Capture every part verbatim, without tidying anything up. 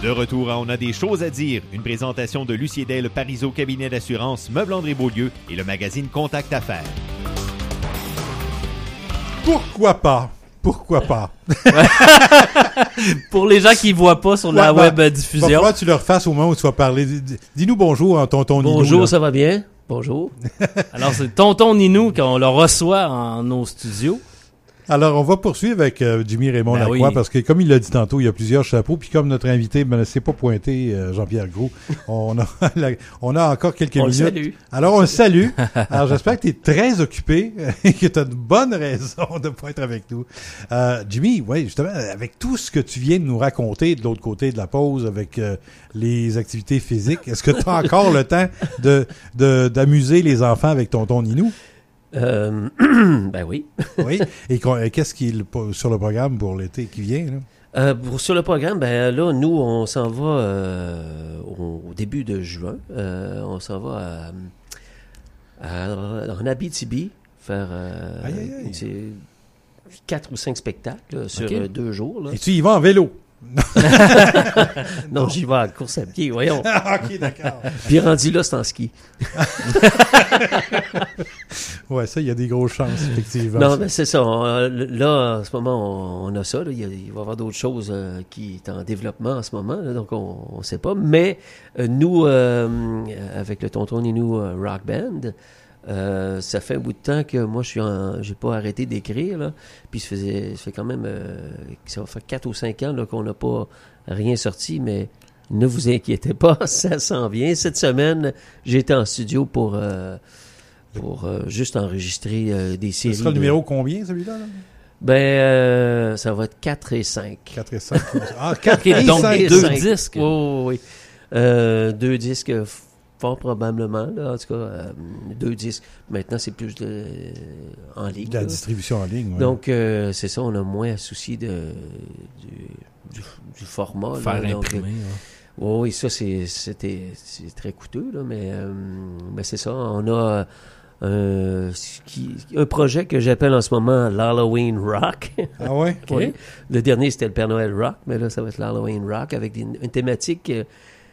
De retour à On a des choses à dire, une présentation de Lucie Del, Parizeau Cabinet d'assurance, Meuble André Beaulieu et le magazine Contact Affaires. Pourquoi pas? Pourquoi pas? Pour les gens qui ne voient pas sur la ouais, web ben, diffusion. Il va falloir que tu leur fasses au moment où tu vas parler. Dis-nous bonjour en tonton Ninou. Bonjour, là. ça va bien? Bonjour. Alors, c'est tonton Ninou qu'on le reçoit en nos studios. Alors, on va poursuivre avec euh, Jimmy Raymond Ben Lacroix, oui. parce que, comme il l'a dit tantôt, il y a plusieurs chapeaux, puis comme notre invité ne s'est pas pointé, euh, Jean-Pierre Gros, on a, la- on a encore quelques On le minutes. salue. Alors, on le salue. Alors, j'espère que tu es très occupé et que tu as une bonne raison de ne pas être avec nous. Euh, Jimmy, oui, justement, avec tout ce que tu viens de nous raconter de l'autre côté de la pause, avec euh, les activités physiques, est-ce que tu as encore le temps de, de, d'amuser les enfants avec tonton Ninou? Euh, ben oui. Oui. Et qu'on- et qu'est-ce qui est sur le programme pour l'été qui vient, là? Euh, pour, sur le programme, ben là, nous, on s'en va euh, au, au début de juin. Euh, on s'en va à, à, en Abitibi faire euh, Aïe, aïe, aïe. c'est quatre ou cinq spectacles là, sur Ok. euh, deux jours. Là. Et tu y vas en vélo? Non, j'y vais à course à pied, voyons. Ah, ok, d'accord. Puis rendu là, c'est en ski. Ouais, ça, il y a des grosses chances, effectivement. Non, mais c'est ça. On- là, en ce moment, on, on a ça. Là. Il, y a- il va y avoir d'autres choses euh, qui sont en développement en ce moment. Là, donc, on ne sait pas. Mais euh, nous, euh, avec le Tonton Ninou euh, Rock Band, euh, ça fait un bout de temps que moi, je suis en, j'ai pas arrêté d'écrire. Là. Puis, ça, faisait, ça fait quand même... Euh, ça va faire quatre ou cinq ans là, qu'on n'a pas rien sorti, mais... Ne vous inquiétez pas, ça s'en vient. Cette semaine, j'étais en studio pour... Euh, pour euh, juste enregistrer euh, des Ce séries. sera le de- numéro combien, celui-là? Là? Ben, euh, ça va être quatre et cinq. quatre et cinq. Ah, quatre et Donc, cinq. deux cinq. disques. Oui, oui, oui. Euh, deux disques, f- fort probablement. Là, en tout cas, euh, deux disques. Maintenant, c'est plus de, euh, en ligne. De la là. distribution en ligne. Ouais. Donc, euh, c'est ça, on a moins à souci de, du, du, du format. Faire là. Donc, imprimer. hein. Oui, oui, ça, c'est, c'était, c'est très coûteux, là, mais, euh, mais c'est ça. On a euh, ce qui- un projet que j'appelle en ce moment l'Halloween Rock. Ah ouais? OK? Le dernier, c'était le Père Noël Rock, mais là, ça va être l'Halloween Rock avec des- une thématique euh,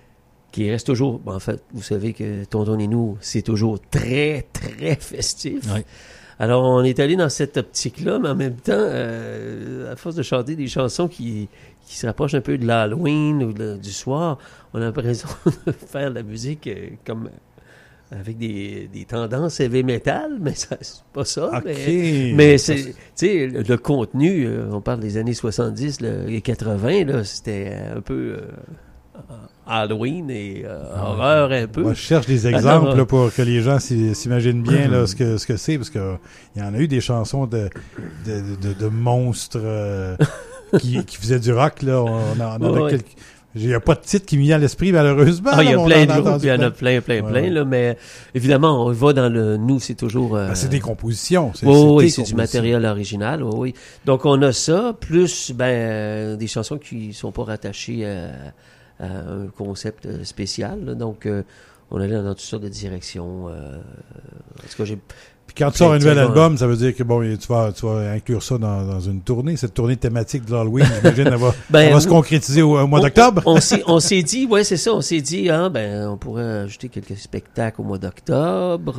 qui reste toujours... bon, en fait, vous savez que Tonton Ninou, c'est toujours très, très festif. Ouais. Alors, on est allé dans cette optique-là, mais en même temps, euh, à force de chanter des chansons qui, qui se rapprochent un peu de l'Halloween ou de- du soir, on a l'impression de faire de la musique euh, comme avec des, des tendances heavy metal, mais ça, c'est pas ça. OK. Mais, mais c'est, tu sais, le, le contenu, euh, on parle des années soixante-dix là, et quatre-vingts, là, c'était un peu euh, Halloween et euh, Ah, horreur un peu. Moi, je cherche des exemples Alors, là, pour que les gens s'i- s'imaginent bien là, ce que ce que c'est, parce que il y en a eu des chansons de de, de, de monstres euh, qui, qui faisaient du rock. Là. On, on en a Ouais, ouais. quelques... Il n'y a pas de titre qui me vient à l'esprit, malheureusement. Ah, il y là, a mais on plein en de a groupes, entendu il y en plein. a plein, plein, Ouais, plein, ouais. là, mais évidemment, on va dans le... Nous, c'est toujours... euh, Ben, c'est des compositions. C'est, Oui, c'est oui, des c'est du compositions. matériel original, oui, oui. Donc, on a ça, plus ben, euh, des chansons qui sont pas rattachées à, à un concept euh, spécial. là. Donc, euh, on allait dans toutes sortes de directions. Euh, en tout cas, j'ai... Puis quand tu sors un nouvel Effectivement. album, ça veut dire que bon, tu vas, tu vas inclure ça dans, dans une tournée. Cette tournée thématique de l'Halloween, j'imagine, elle va, Ben, elle va se oui. concrétiser au, au mois On- d'octobre. On, s'est, on s'est dit, ouais, c'est ça, on s'est dit, hein, ben, on pourrait ajouter quelques spectacles au mois d'octobre.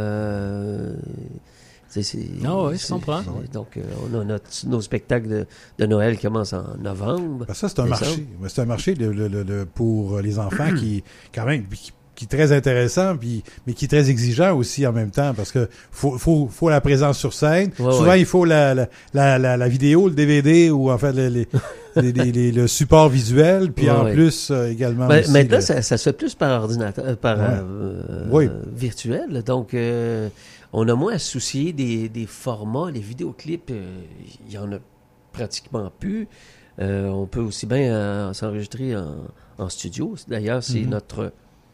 Euh, c'est, c'est, Ah ouais, je c'est- comprends. c'est- Donc, euh, on a notre, nos spectacles de, de Noël qui commencent en novembre. Ben, ça, c'est un décembre. marché. Ben, c'est un marché le, le, le, le- pour les enfants qui, quand même, qui, qui est très intéressant, puis, mais qui est très exigeant aussi en même temps, parce que faut, faut, faut la présence sur scène. Ouais, Souvent, ouais. il faut la, la, la, la, la vidéo, le D V D, ou en fait, les, les, les, les- les- le support visuel, puis Ouais, en ouais. plus, euh, également Ben, aussi maintenant, le- ça, ça se fait plus par ordinateur, euh, par Ouais. euh, Oui. euh, virtuel. Donc, euh, on a moins à se soucier des, des formats. Les vidéoclips, euh, il y en a pratiquement plus. Euh, on peut aussi bien euh, s'enregistrer en, en studio. D'ailleurs, c'est Mhm. notre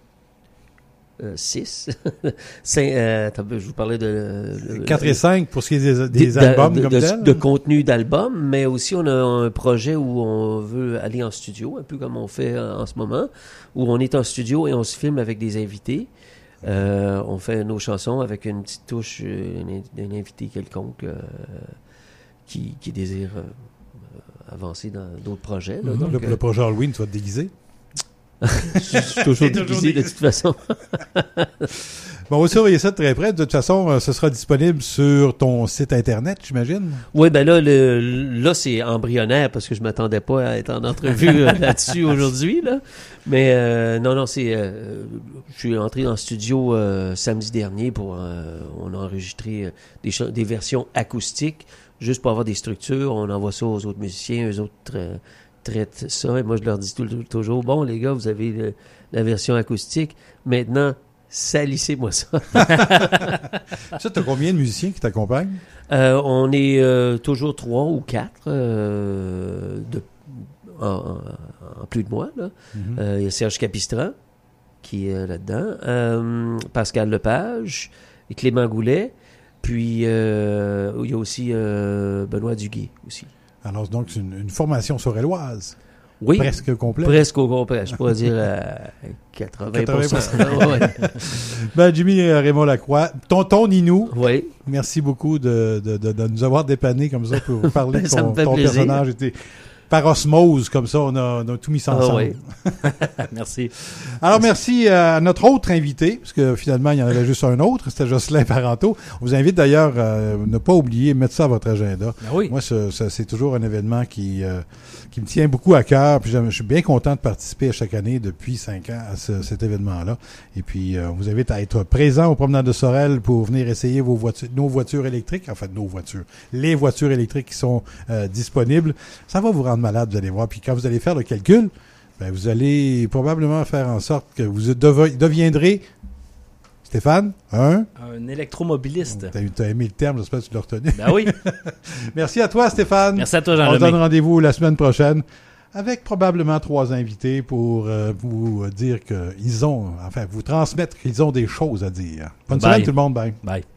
six. euh, attends, je vous parlais de... de- quatre et cinq pour ce qui est des, des des- albums de, comme de, tel. de contenu d'album, mais aussi on a un projet où on veut aller en studio, un peu comme on fait en, en ce moment, où on est en studio et on se filme avec des invités. Euh, on fait nos chansons avec une petite touche euh, d'un invité quelconque euh, qui, qui désire euh, avancer dans d'autres projets. Là. Mhm. Donc, le, euh, le projet Halloween, tu vas te déguiser. Je suis toujours déguisé de toute façon. Bon, on va surveiller ça de très près. De toute façon, euh, ce sera disponible sur ton site Internet, j'imagine? Oui, ben là, le, là, c'est embryonnaire parce que je m'attendais pas à être en entrevue euh, là-dessus aujourd'hui, là. Mais euh, non, non, c'est... Euh, je suis entré dans le studio euh, samedi dernier pour... Euh, on a enregistré euh, des, ch- des versions acoustiques, juste pour avoir des structures. On envoie ça aux autres musiciens, eux autres euh, traitent ça. Et moi, je leur dis tout, tout, toujours, bon, les gars, vous avez le, la version acoustique. Maintenant... salissez-moi ça. Ça, tu as combien de musiciens qui t'accompagnent? Euh, on est euh, toujours trois ou quatre euh, de, en, en, en plus de moi. Là. Mm-hmm. Euh, il y a Serge Capistran qui est là-dedans, euh, Pascal Lepage et Clément Goulet. Puis euh, il y a aussi euh, Benoît Duguay aussi. Alors donc, c'est une, une formation sorelloise. Oui, presque complet. Presque au complet. Je pourrais dire à quatre-vingts pour cent. quatre-vingts pour cent. Ouais. Ben, Jimmy Raymond Lacroix, tonton Ninou, oui. Merci beaucoup de, de, de, de nous avoir dépanné comme ça pour parler de ça ton, me fait ton plaisir. personnage. Était par osmose, comme ça, on a, on a tout mis ça ensemble. Oh, oui. Merci. Alors, merci à notre autre invité, parce que finalement, il y en avait juste un autre, c'était Jocelyn Parenteau. On vous invite d'ailleurs à ne pas oublier, mettre ça à votre agenda. Ah oui. Moi, ça, ça, c'est toujours un événement qui, euh, qui me tient beaucoup à cœur. Puis je suis bien content de participer à chaque année depuis cinq ans à ce, cet événement-là. Et puis, euh, on vous invite à être présent au Promenade de Sorel pour venir essayer vos voitures, nos voitures électriques, en fait, nos voitures, les voitures électriques qui sont euh, disponibles. Ça va vous rendre malade, vous allez voir. Puis quand vous allez faire le calcul, ben, vous allez probablement faire en sorte que vous dev- deviendrez, Stéphane, un... Un électromobiliste. T'as, t'as aimé le terme, j'espère que tu l'as retenu. Ben oui. Merci à toi, Stéphane. Merci à toi, Jean On se Lemay. donne rendez-vous la semaine prochaine avec probablement trois invités pour euh, vous dire qu'ils ont, enfin, vous transmettre qu'ils ont des choses à dire. Bonne Bye. semaine tout le monde, bye. Bye.